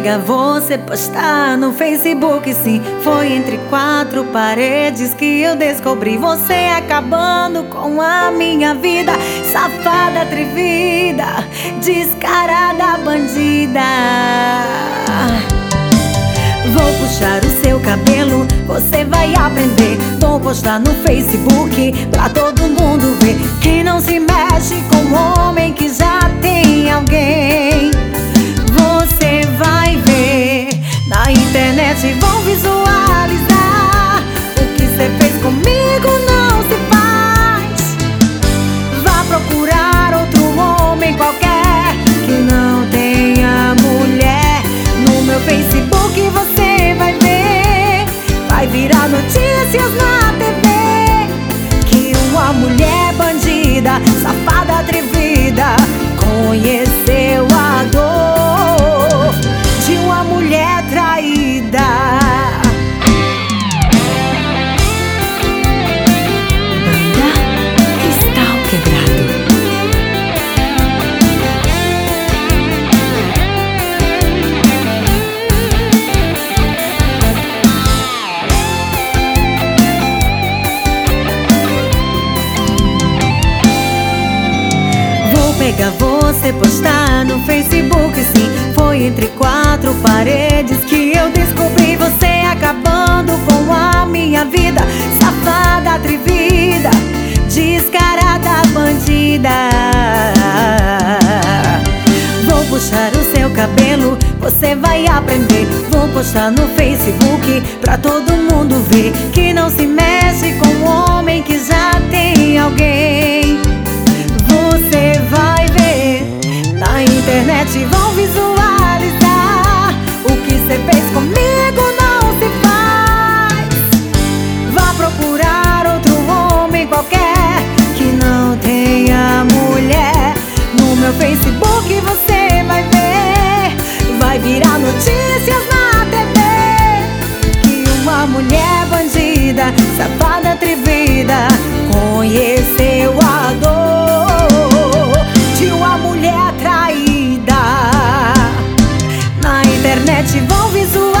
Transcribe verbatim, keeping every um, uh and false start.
pegar você, postar no Facebook. Sim, foi entre quatro paredes que eu descobri você acabando com a minha vida. Safada, atrevida, descarada, bandida. Vou puxar o seu cabelo, você vai aprender. Vou postar no Facebook pra todo mundo ver. Quem não se mexe com um homem que já tem alguém, você vai ver. Na internet vão visualizar o que cê fez comigo não se faz. Vá procurar outro homem qualquer que não tenha mulher. No meu Facebook você vai ver, vai virar notícias na T V que uma mulher bandida, safada, atrevida, conheceu a dor de uma mulher traída. Banda Cristal Quebrado. Pegar você, postar no Facebook. Sim, foi entre quatro paredes que eu descobri você acabando com a minha vida. Safada, atrevida, descarada, bandida. Vou puxar o seu cabelo, você vai aprender. Vou postar no Facebook pra todo mundo ver. Que não se mexe com um homem que já tem alguém, você vai ver. Na internet vão visualizar o que cê fez comigo não se faz. Vá procurar outro homem qualquer que não tenha mulher. No meu Facebook você vai ver, vai virar notícias na T V que uma mulher bandida, safada, atrevida, conheceu a dor de uma mulher traída. Na internet vão visualizar